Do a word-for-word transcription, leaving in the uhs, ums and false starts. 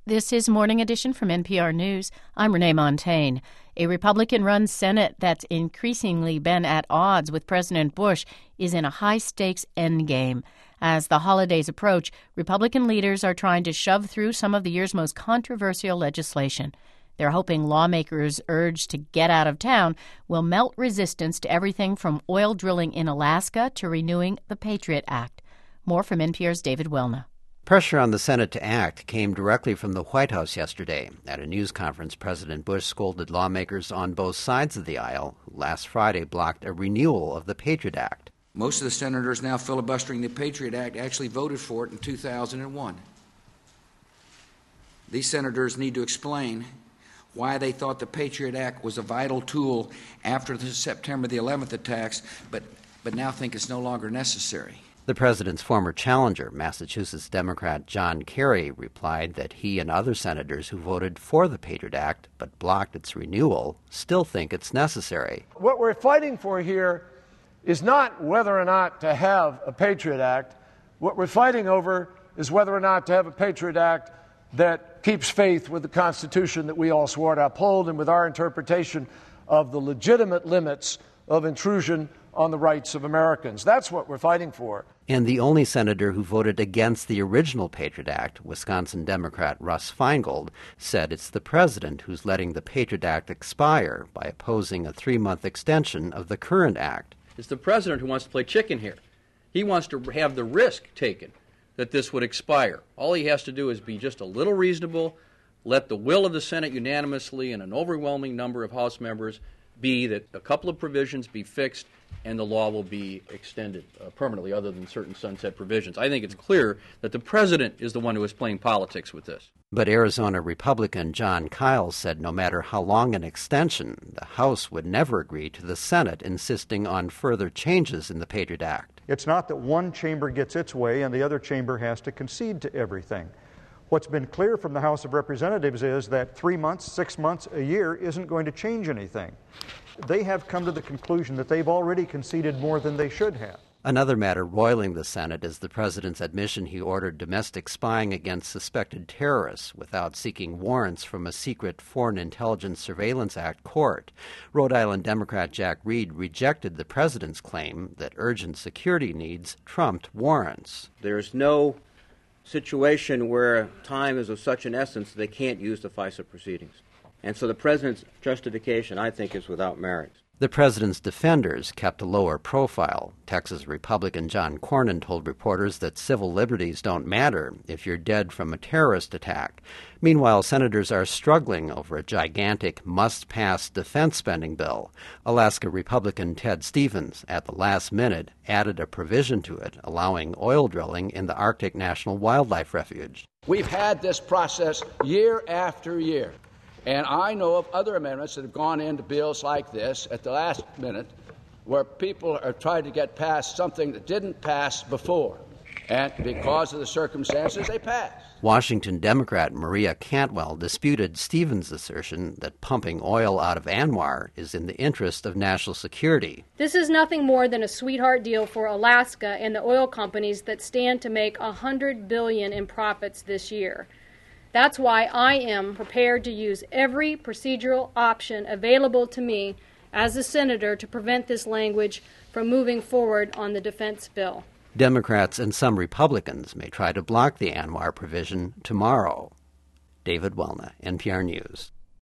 This is Morning Edition from N P R News. I'm Renee Montagne. A Republican-run Senate that's increasingly been at odds with President Bush is in a high-stakes endgame. As the holidays approach, Republican leaders are trying to shove through some of the year's most controversial legislation. They're hoping lawmakers' urge to get out of town will melt resistance to everything from oil drilling in Alaska to renewing the Patriot Act. More from N P R's David Welna. Pressure on the Senate to act came directly from the White House yesterday. At a news conference, President Bush scolded lawmakers on both sides of the aisle who last Friday blocked a renewal of the Patriot Act. Most of the senators now filibustering the Patriot Act actually voted for it in two thousand one. These senators need to explain why they thought the Patriot Act was a vital tool after the September the eleventh attacks, but, but now think it's no longer necessary. The president's former challenger, Massachusetts Democrat John Kerry, replied that he and other senators who voted for the Patriot Act but blocked its renewal still think it's necessary. What we're fighting for here is not whether or not to have a Patriot Act. What we're fighting over is whether or not to have a Patriot Act that keeps faith with the Constitution that we all swore to uphold and with our interpretation of the legitimate limits of intrusion on the rights of Americans. That's what we're fighting for. And the only senator who voted against the original Patriot Act, Wisconsin Democrat Russ Feingold, said it's the president who's letting the Patriot Act expire by opposing a three-month extension of the current act. It's the president who wants to play chicken here. He wants to have the risk taken that this would expire. All he has to do is be just a little reasonable, let the will of the Senate unanimously and an overwhelming number of House members be that a couple of provisions be fixed and the law will be extended uh, permanently other than certain sunset provisions. I think it's clear that the president is the one who is playing politics with this. But Arizona Republican John Kyl said no matter how long an extension, the House would never agree to the Senate insisting on further changes in the Patriot Act. It's not that one chamber gets its way and the other chamber has to concede to everything. What's been clear from the House of Representatives is that three months, six months, a year isn't going to change anything. They have come to the conclusion that they've already conceded more than they should have. Another matter roiling the Senate is the president's admission he ordered domestic spying against suspected terrorists without seeking warrants from a secret Foreign Intelligence Surveillance Act court. Rhode Island Democrat Jack Reed rejected the president's claim that urgent security needs trumped warrants. There's no situation where time is of such an essence that they can't use the FISA proceedings. And so the president's justification, I think, is without merit. The president's defenders kept a lower profile. Texas Republican John Cornyn told reporters that civil liberties don't matter if you're dead from a terrorist attack. Meanwhile, senators are struggling over a gigantic must-pass defense spending bill. Alaska Republican Ted Stevens, at the last minute, added a provision to it allowing oil drilling in the Arctic National Wildlife Refuge. We've had this process year after year. And I know of other amendments that have gone into bills like this at the last minute where people are trying to get past something that didn't pass before. And because of the circumstances, they passed. Washington Democrat Maria Cantwell disputed Stevens' assertion that pumping oil out of ANWR is in the interest of national security. This is nothing more than a sweetheart deal for Alaska and the oil companies that stand to make one hundred billion dollars in profits this year. That's why I am prepared to use every procedural option available to me as a senator to prevent this language from moving forward on the defense bill. Democrats and some Republicans may try to block the ANWR provision tomorrow. David Welna, N P R News.